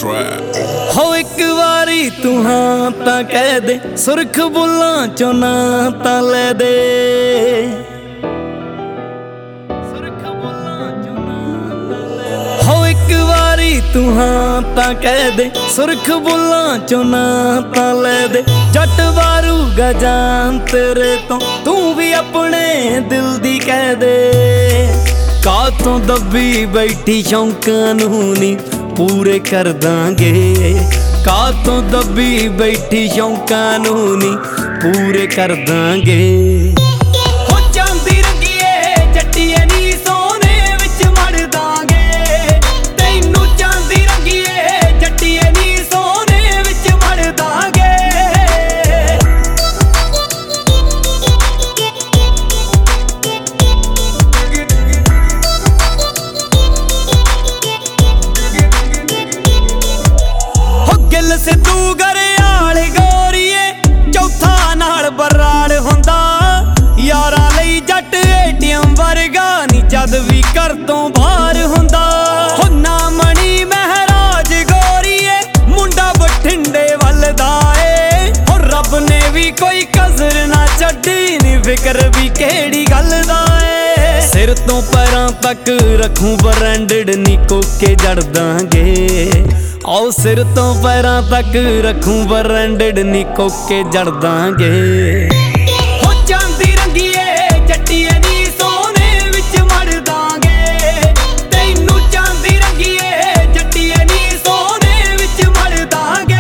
trap. हो एक वारी तू हाँ तां कह दे, सुरख बुल्लां चों ना तां लै दे। हो एक वारी तू हाँ तां कह दे, सुरख बुल्लां चों ना तां लै दे। जट वारूगा जान तेरे तो तू भी अपने दिल दी कह दे। कातों दबी बैठी शौकां नूं नी पूरे कर दांगे, कातों दबी बैठी शौकां नूं नी पूरे कर दांगे। हो चांदी रंगीए जट्टीए नी सोने विच मड़ दांगे, तैनू चांदी रंगीए जट्टीए नी सोने विच मड़ दांगे। सिद्धू घरियाल गोरीए चौथा नाल बराड़ हुंदा, यारा लई जट एटीएम वर्गा नी जद भी घर तो बाहर हुंदा। हो ना मणी महराज गोरीए मुंडा बठिंडे वलदा ए, हो रब ने भी कोई कसर ना छड्डी नी फिकर भी केड़ी गल दा ए। सिर तो पैरां तक रखूं ब्रांडेड नी कोके जड़ दांगे, आओ सिर तो पैरां तक रखूं ब्रांडेड नी कोके जड़ दांगे। हो चांदी रंगीए जट्टीए नी सोने विच मड़ दांगे, तैनू चांदी रंगीए जट्टीए नी सोने विच मड़ दांगे।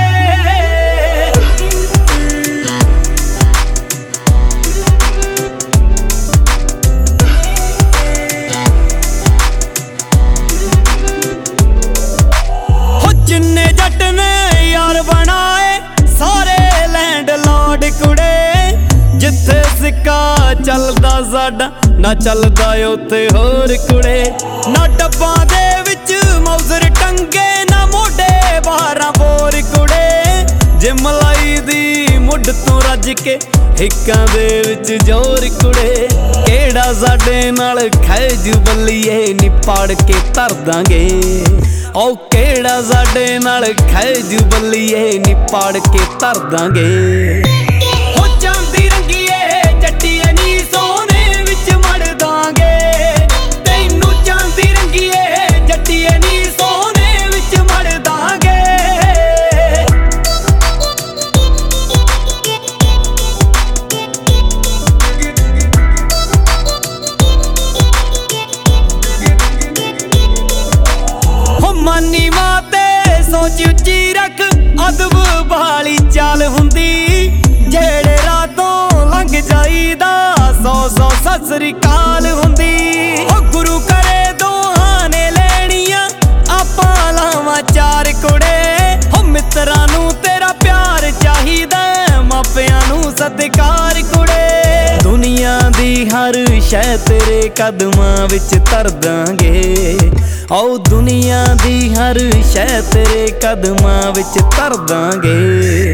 जिन्ने जट ने यार बनाए सारे लैंड लॉर्ड कुड़े, जिथे सिक्का चलदा साडा ना चलदा उत्थे होर कुड़े। ना डब्बां दे विच मौजर टंगे ना मोढे 12 बोर कुड़े, जे मलाई दी मुड तो रज के हिक्कां दे विच जोर कुड़े। केड़ा साडे नाल खैजू बल्लीए नी पाड़ के धर दांगे, ओ केड़ा साडे नाल खैजू बल्लीए नी पाड़ के धर दांगे। हो चांदी रंगीए जट्टीए नी सोने विच मड़ दांगे, तैनू चांदी रंगीए जट्टीए नी सोने विच मड़ दांगे। हो मानी माते सोच उच्ची रख अदब वाली चाल हुंदी, जेड़े रातों लंघ जाईदा 100 सत श्री अकाल हुंदी। हो गुरु करे दोहां ने लेणियां आपां लावां चार कुड़े, हो मित्रां नूं तेरा प्यार चाहीदा मापियां नूं सत्कार कुड़े। दुनिया दी हर शै तेरे कदमां विच धर दांगे, आओ दुनिया दी हर शै तेरे कदमां विच धर दांगे।